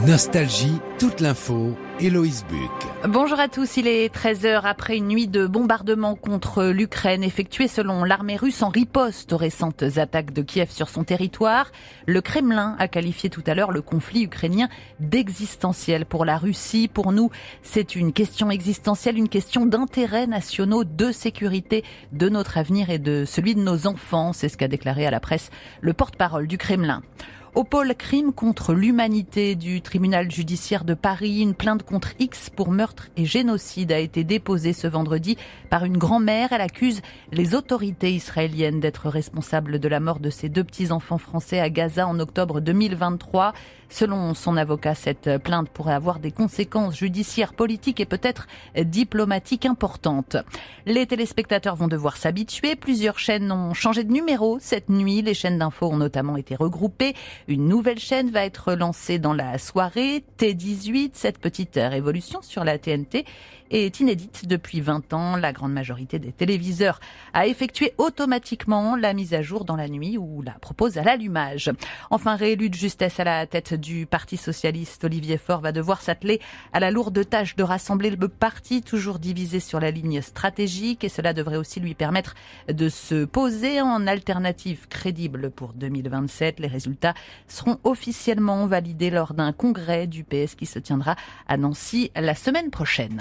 Nostalgie, toute l'info, Héloïse Buck. Bonjour à tous, il est 13h après une nuit de bombardements contre l'Ukraine effectuée selon l'armée russe en riposte aux récentes attaques de Kiev sur son territoire. Le Kremlin a qualifié tout à l'heure le conflit ukrainien d'existentiel pour la Russie. Pour nous, c'est une question existentielle, une question d'intérêts nationaux, de sécurité, de notre avenir et de celui de nos enfants. C'est ce qu'a déclaré à la presse le porte-parole du Kremlin. Au pôle crime contre l'humanité du tribunal judiciaire de Paris, une plainte contre X pour meurtre et génocide a été déposée ce vendredi par une grand-mère. Elle accuse les autorités israéliennes d'être responsables de la mort de ses 2 petits-enfants français à Gaza en octobre 2023. Selon son avocat, cette plainte pourrait avoir des conséquences judiciaires, politiques et peut-être diplomatiques importantes. Les téléspectateurs vont devoir s'habituer. Plusieurs chaînes ont changé de numéro cette nuit. Les chaînes d'infos ont notamment été regroupées. Une nouvelle chaîne va être lancée dans la soirée, T18. Cette petite révolution sur la TNT est inédite depuis 20 ans. La grande majorité des téléviseurs a effectué automatiquement la mise à jour dans la nuit ou la propose à l'allumage. Enfin, réélu de justesse à la tête du Parti socialiste, Olivier Faure va devoir s'atteler à la lourde tâche de rassembler le parti, toujours divisé sur la ligne stratégique, et cela devrait aussi lui permettre de se poser en alternative crédible pour 2027. Les résultats seront officiellement validés lors d'un congrès du PS qui se tiendra à Nancy la semaine prochaine.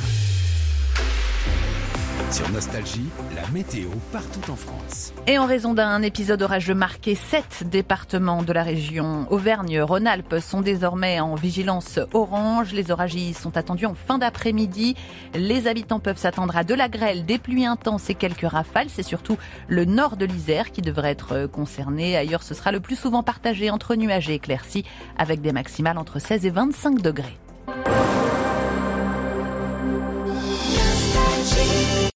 Sur Nostalgie, la météo partout en France. Et en raison d'un épisode orageux marqué, 7 départements de la région Auvergne-Rhône-Alpes sont désormais en vigilance orange. Les orages y sont attendus en fin d'après-midi. Les habitants peuvent s'attendre à de la grêle, des pluies intenses et quelques rafales. C'est surtout le nord de l'Isère qui devrait être concerné. Ailleurs, ce sera le plus souvent partagé entre nuages et éclaircies avec des maximales entre 16 et 25 degrés.